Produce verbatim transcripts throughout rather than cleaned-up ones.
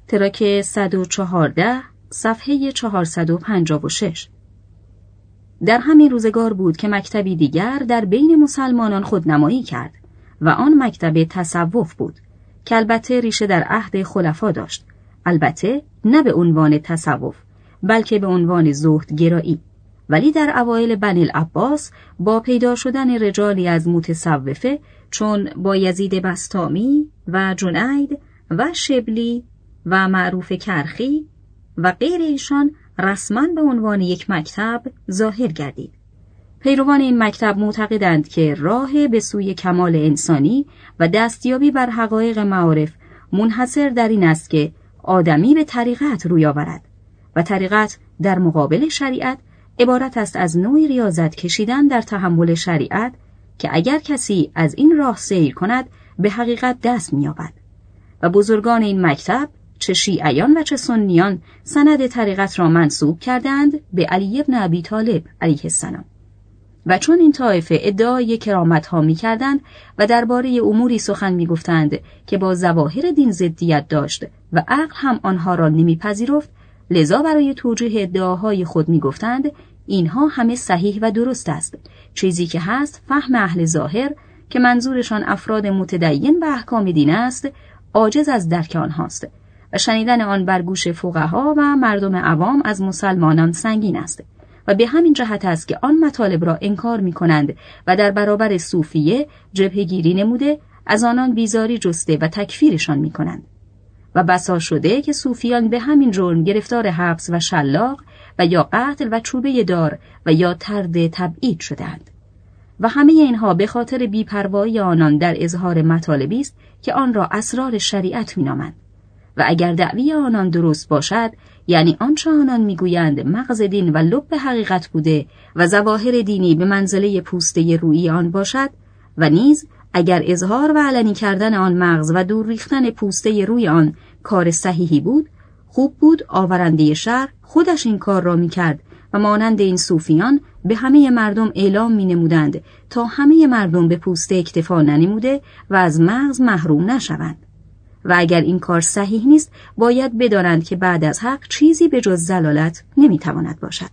تراک صد و چهارده صفحه چهارصد و پنجاه و شش. در همین روزگار بود که مکتبی دیگر در بین مسلمانان خودنمایی کرد و آن مکتب تصوف بود که البته ریشه در عهد خلفا داشت، البته نه به عنوان تصوف بلکه به عنوان زهد گرایی، ولی در اوایل بنی العباس با پیدا شدن رجالی از متصوفه چون بایزید بسطامی و جنید و شبلی و معروف کرخی و غیر ایشان رسما به عنوان یک مکتب ظاهر گردید. پیروان این مکتب معتقدند که راه به سوی کمال انسانی و دستیابی بر حقایق معارف منحصر در این است که آدمی به طریقت روی آورد و طریقت در مقابل شریعت عبارت است از نوعی ریاضت کشیدن در تحمل شریعت که اگر کسی از این راه سیر کند به حقیقت دست می‌یابد. و بزرگان این مکتب چه شیعیان و چه سنیان سند طریقت را منسوب کردند به علی بن ابی طالب علیه السلام. و چون این طایفه ادعای کرامت ها می کردند و درباره اموری سخن می گفتند که با ظواهر دین ضدیت داشت و عقل هم آنها را نمی پذیرفت، لذا برای توجیه ادعاهای خود می گفتند اینها همه صحیح و درست است، چیزی که هست فهم اهل ظاهر که منظورشان افراد متدین به احکام دین است عاجز از درک آنهاست و شنیدن آن بر گوش فقها و مردم عوام از مسلمانان سنگین است و به همین جهت است که آن مطالب را انکار می کنند و در برابر صوفیه جبهه‌گیری نموده از آنان بیزاری جسته و تکفیرشان می کنند. و بسا شده که صوفیان به همین جرم گرفتار حبس و شلاق و یا قتل و چوبه دار و یا طرد تبعید شدند. و همه اینها به خاطر بی‌پروایی آنان در اظهار مطالبی است که آن را اسرار شریعت می نامند. و اگر دعوی آنان درست باشد، یعنی آنچه آنان میگویند مغز دین و لب حقیقت بوده و ظواهر دینی به منزله پوسته رویی آن باشد، و نیز اگر اظهار و علنی کردن آن مغز و دور ریختن پوسته روی آن کار صحیحی بود، خوب بود آورنده شر خودش این کار را میکرد و مانند این صوفیان به همه مردم اعلام می نمودند تا همه مردم به پوسته اکتفا ننموده و از مغز محروم نشوند. و اگر این کار صحیح نیست، باید بدانند که بعد از حق چیزی به جز ضلالت نمیتواند باشد.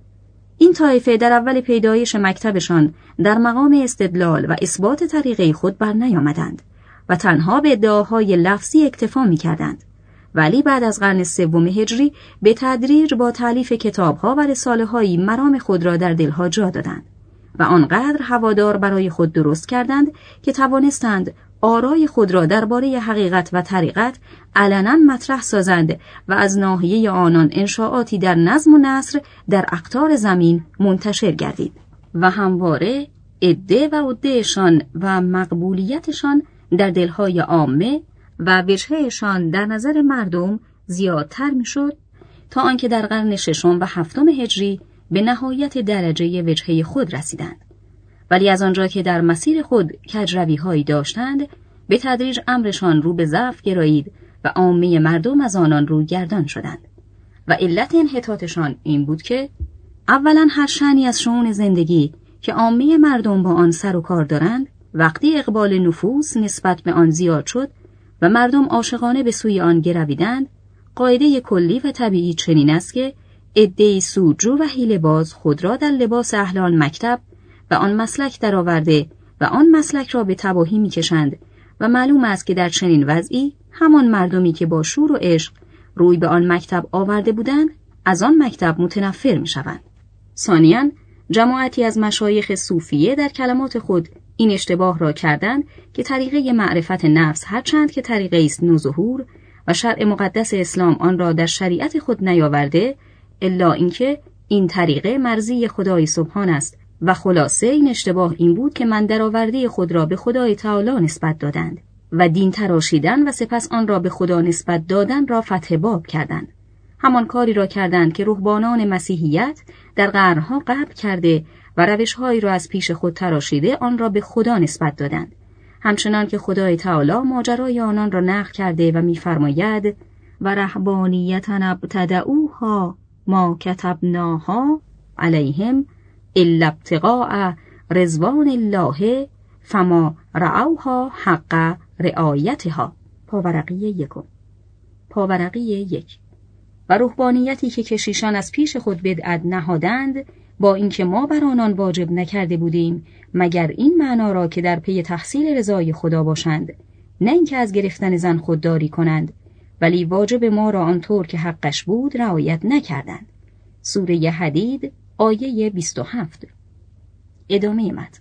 این طایفه در اول پیدایش مکتبشان در مقام استدلال و اثبات طریقه خود بر نیامدند و تنها به ادعاهای لفظی اکتفا میکردند، ولی بعد از قرن سوم هجری به تدریج با تالیف کتابها و رساله‌هایی مرام خود را در دلها جا دادند و آنقدر هوادار برای خود درست کردند که توانستند آرای خود را درباره حقیقت و طریقت علنا مطرح سازند و از ناحیه آنان انشاءاتی در نظم و نثر در اقطار زمین منتشر گردید و همواره عده و عدهشان و مقبولیتشان در دلهای عامه و وجهشان در نظر مردم زیادتر میشد تا آنکه در قرن ششم و هفتم هجری به نهایت درجه وجهه خود رسیدند. ولی از آنجا که در مسیر خود کجروی‌هایی داشتند، به تدریج امرشان رو به ضعف گرایید و عامه مردم از آنان رو گردان شدند. و علت انحطاطشان این بود که اولا هر شأنی از شؤون زندگی که عامه مردم با آن سر و کار دارند، وقتی اقبال نفوس نسبت به آن زیاد شد و مردم عاشقانه به سوی آن گرویدند، قاعده کلی و طبیعی چنین است که عده‌ای سودجو و حیله‌باز خود را در لباس اهل آن مکتب و آن مسلک درآورده و آن مسلک را به تباهی می‌کشند و معلوم است که در چنین وضعی همان مردمی که با شور و عشق روی به آن مکتب آورده بودند از آن مکتب متنفر می‌شوند. ثانیاً جماعتی از مشایخ صوفیه در کلمات خود این اشتباه را کردند که طریقه معرفت نفس هرچند که طریقه است نوظهور و شرع مقدس اسلام آن را در شریعت خود نیاورده، الا اینکه این طریقه مرضی خدای سبحان است و خلاصه این اشتباه این بود که من درآورده خود را به خدای تعالی نسبت دادند و دین تراشیدن و سپس آن را به خدا نسبت دادن را فتح باب کردند. همان کاری را کردند که رهبانان مسیحیت در قرنها قبل کرده و روش‌هایی را از پیش خود تراشیده آن را به خدا نسبت دادند، همچنان که خدای تعالی ماجرای آنان را نقل کرده و می‌فرماید و رهبانیةً ابتدعوها ما کتبناها علیهم الا ابتغاء رضوان الله فما رعوها حق رعایتها. پاورقی یکم. پاورقی یک. و رهبانیتی که کشیشان از پیش خود بدعت نهادند، با اینکه ما بر آنان واجب نکرده بودیم مگر این معنا را که در پی تحصیل رضای خدا باشند، نه اینکه از گرفتن زن خودداری کنند، ولی واجب ما را آنطور که حقش بود رعایت نکردند. سوره حدید آیه بیست و هفت. ادامه متن.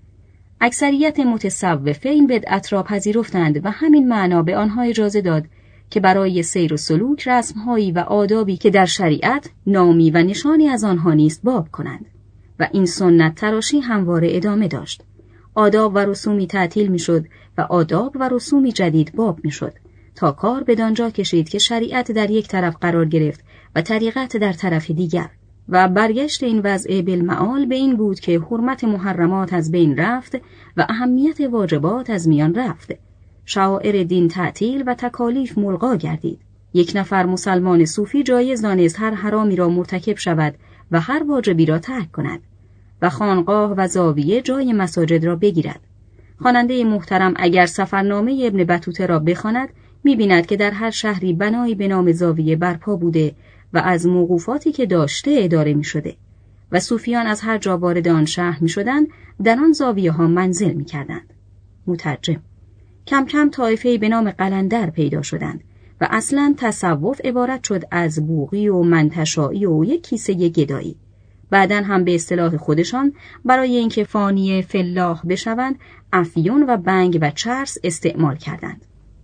اکثریت متصوفه این بدعت را پذیرفتند و همین معنا به آنها اجازه داد که برای سیر و سلوک رسمهایی و آدابی که در شریعت نامی و نشانی از آنها نیست باب کنند و این سنت تراشی همواره ادامه داشت. آداب و رسومی تعطیل می شد و آداب و رسومی جدید باب می شد تا کار بدانجا کشید که شریعت در یک طرف قرار گرفت و طریقت در طرف دیگر و برگشت این وضع بالمعال به این بود که حرمت محرمات از بین رفت و اهمیت واجبات از میان رفت. شعائر دین تعطیل و تکالیف ملغا گردید. یک نفر مسلمان صوفی جایز دانست هر حرامی را مرتکب شود و هر واجبی را ترک کند و خانقاه و زاویه جای مساجد را بگیرد. خواننده محترم اگر سفرنامه ابن بطوطه را بخواند می‌بیند که در هر شهری بنایی به نام زاویه برپا بوده و از موقوفاتی که داشته اداره می‌شده و صوفیان از هر جا وارد آن شهر می‌شدند در آن زاویه‌ها منزل می‌کردند. مترجم. کم کم طایفه‌ای به نام قلندر پیدا شدند و اصلاً تصوف عبارت شد از بوقی و منتشائی و یک کیسه گدایی. بعداً هم به اصطلاح خودشان برای اینکه فانی فلاح بشوند افیون و بنگ و چرس استعمال کردند.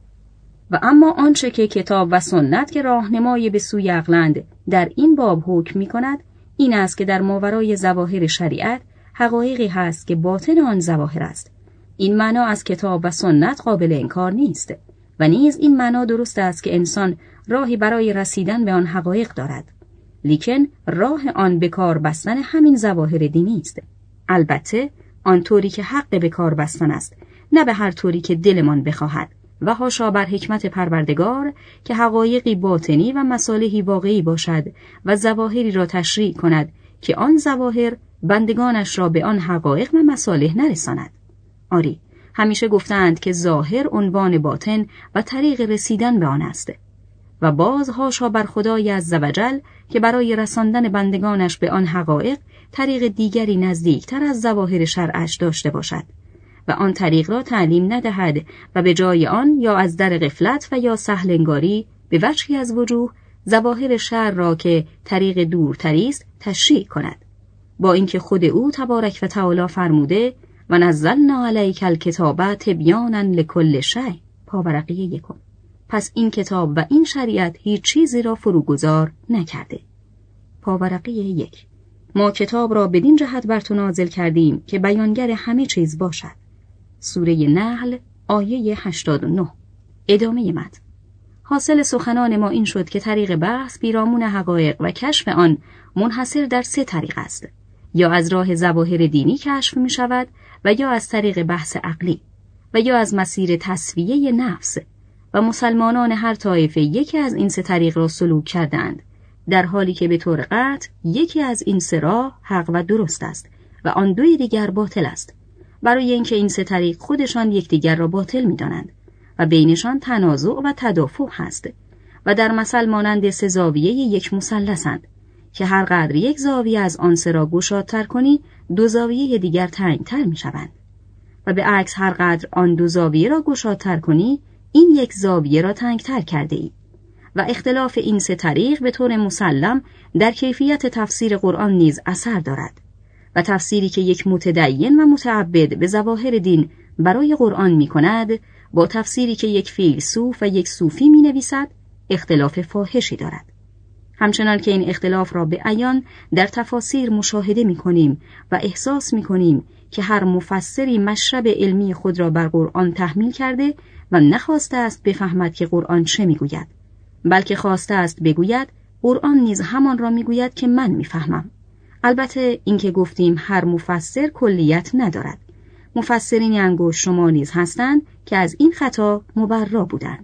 و اما آنچه که کتاب و سنت که راهنمای به سوی عقلند در این باب حکم می‌کند این است که در ماورای ظواهر شریعت حقایقی هست که باطن آن ظواهر است. این معنا از کتاب و سنت قابل انکار نیست و نیز این معنا درست است که انسان راهی برای رسیدن به آن حقایق دارد، لیکن راه آن به کار بستن همین ظواهر دینی است. البته آنطوری که حق به کار بستن است، نه به هر طوری که دلمان بخواهد و حاشا بر حکمت پروردگار که حقایقی باطنی و مصالحی واقعی باشد و ظواهری را تشریع کند که آن ظواهر بندگانش را به آن حقایق و مصالح نرساند. آری، همیشه گفتند که ظاهر عنوان باطن و طریق رسیدن به آن است و باز حاشا بر خدای عزوجل که برای رساندن بندگانش به آن حقایق طریق دیگری نزدیکتر از ظواهر شرعش داشته باشد و آن طریق را تعلیم ندهد و به جای آن یا از در غفلت و یا سهل انگاری به وجهی از وجوه ظواهر شرع را که طریق دورتری است تشریع کند، با اینکه خود او تبارک و تعالی فرموده و نزلنا علیک الکتاب تبیانا لکل شیء پاورقی یکم. پس این کتاب و این شریعت هیچ چیزی را فروگذار نکرده. پاورقی یک. ما کتاب را بدین جهت بر تو نازل کردیم که بیانگر همه چیز باشد. سوره نحل آیه هشتاد و نه. ادامه متن. حاصل سخنان ما این شد که طریق بحث پیرامون حقایق و کشف آن منحصر در سه طریق است: یا از راه ظواهر دینی کشف می شود و یا از طریق بحث عقلی و یا از مسیر تصفیه نفس، و مسلمانان هر طایفه یکی از این سه طریق را سلوک کردند، در حالی که به طور قطع یکی از این سه راه حق و درست است و آن دوی دیگر باطل است، برای اینکه این سه طریق خودشان یکدیگر را باطل می‌دانند و بینشان تنازع و تدافع هست و در مثل مانند سه زاویه یک مثلثند که هر قدر یک زاویه از آن سه را گشادتر کنی دو زاویه دیگر تنگتر می‌شوند و به عکس هر قدر آن دو زاویه را گشادتر کنی این یک زاویه را تنگتر کرده ای. و اختلاف این سه طریق به طور مسلم در کیفیت تفسیر قرآن نیز اثر دارد و تفسیری که یک متدین و متعبد به ظواهر دین برای قرآن می کند با تفسیری که یک فیلسوف و یک صوفی می نویسد اختلاف فاحشی دارد. همچنان که این اختلاف را به عیان در تفاسیر مشاهده می کنیم و احساس می کنیم که هر مفسری مشرب علمی خود را بر قرآن تحمیل کرده و نخواسته است بفهمد که قرآن چه می گوید، بلکه خواسته است بگوید قرآن نیز همان را می گوید که من می فهمم. البته این که گفتیم هر مفسر کلیت ندارد. مفسرین انگشت شما نیز هستند که از این خطا مبرا بودند.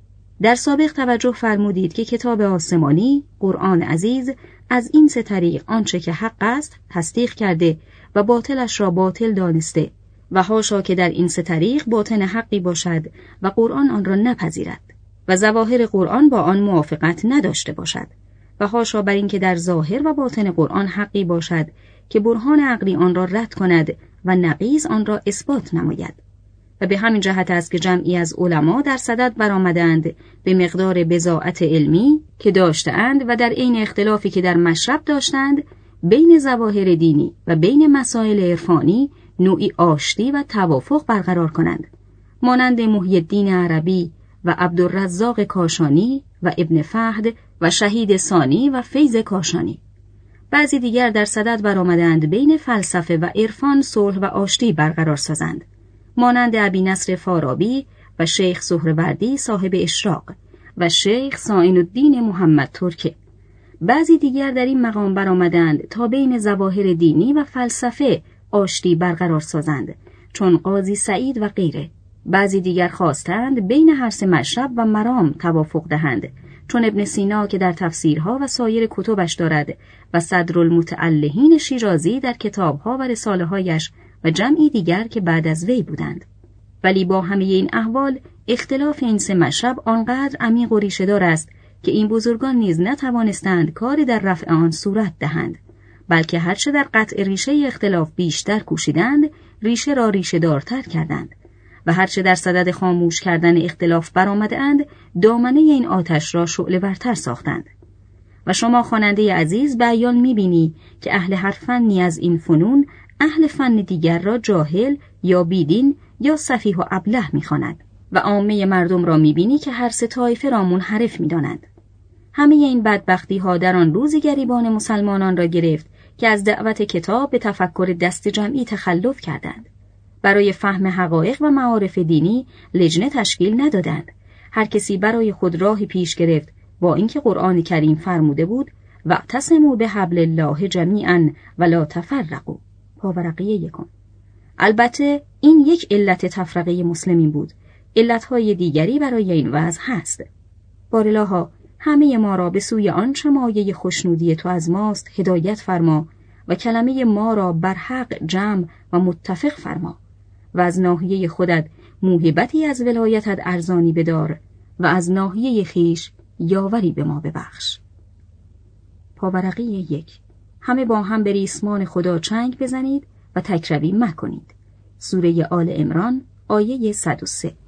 در سابق توجه فرمودید که کتاب آسمانی، قرآن عزیز، از این سه طریق آنچه که حق است تصدیق کرده و باطلش را باطل دانسته و حاشا که در این سه طریق باطن حقی باشد و قرآن آن را نپذیرد. و ظواهر قرآن با آن موافقت نداشته باشد و حاشا بر اینکه در ظاهر و باطن قرآن حقی باشد که برهان عقلی آن را رد کند و نقیض آن را اثبات نماید. و به همین جهت است که جمعی از علما در صدد برآمدند به مقدار بضاعت علمی که داشتند و در عین اختلافی که در مشرب داشتند بین ظواهر دینی و بین مسائل عرفانی نوعی آشتی و توافق برقرار کنند، مانند محی الدین عربی و عبدالرزاق کاشانی و ابن فهد و شهید ثانی و فیض کاشانی. بعضی دیگر در صدد برآمدند بین فلسفه و عرفان صلح و آشتی برقرار سازند، مانند ابی نصر فارابی و شیخ سهروردی صاحب اشراق و شیخ صاعن الدین محمد ترکه. بعضی دیگر در این مقام برآمدند تا بین ظواهر دینی و فلسفه آشتی برقرار سازند، چون قاضی سعید و غیره. بعضی دیگر خواستند بین هر سه مشرب و مرام توافق دهند، چون ابن سینا که در تفسیرها و سایر کتبش دارد و صدرالمتألهین شیرازی در کتابها و رساله‌هایش و جمعی دیگر که بعد از وی بودند. ولی با همه این احوال اختلاف این سه مشرب آنقدر عمیق و ریشه‌دار است که این بزرگان نیز نتوانستند کاری در رفع آن صورت دهند، بلکه هرچه در قطع ریشه اختلاف بیشتر کوشیدند، ریشه را ریشه دارتر کردند و هرچه در صدد خاموش کردن اختلاف برآمدند، دامنه این آتش را شعله ورتر ساختند. و شما خواننده عزیز به عیان می‌بینی که اهل هر فنی از این فنون اهل فن دیگر را جاهل یا بیدین یا سفیه و ابله می‌خواند و عامه مردم را می‌بینی که هر سه طایفه را منحرف می‌دانند. همه این بدبختی‌ها در آن روزی گریبان مسلمانان را گرفت که از دعوت کتاب به تفکر دست جمعی تخلف کردند. برای فهم حقایق و معارف دینی لجنه تشکیل ندادند. هر کسی برای خود راه پیش گرفت، با اینکه قرآن کریم فرموده بود واعتصموا بحبل الله جمیعا ولا تفرقوا. پاورقیه یکم. البته این یک علت تفرقه مسلمین بود. علتهای دیگری برای این وضع هست. بارالها همه ما را به سوی آنچه مایه خوشنودی تو از ماست هدایت فرما و کلمه ما را بر حق جمع و متفق فرما و از ناحیه خودت موهبتی از ولایتت ارزانی بدار و از ناحیه خیش یاوری به ما ببخش. پاورقی یک. همه با هم به ریسمان خدا چنگ بزنید و تکروی مکنید. سوره آل عمران آیه صد و سه.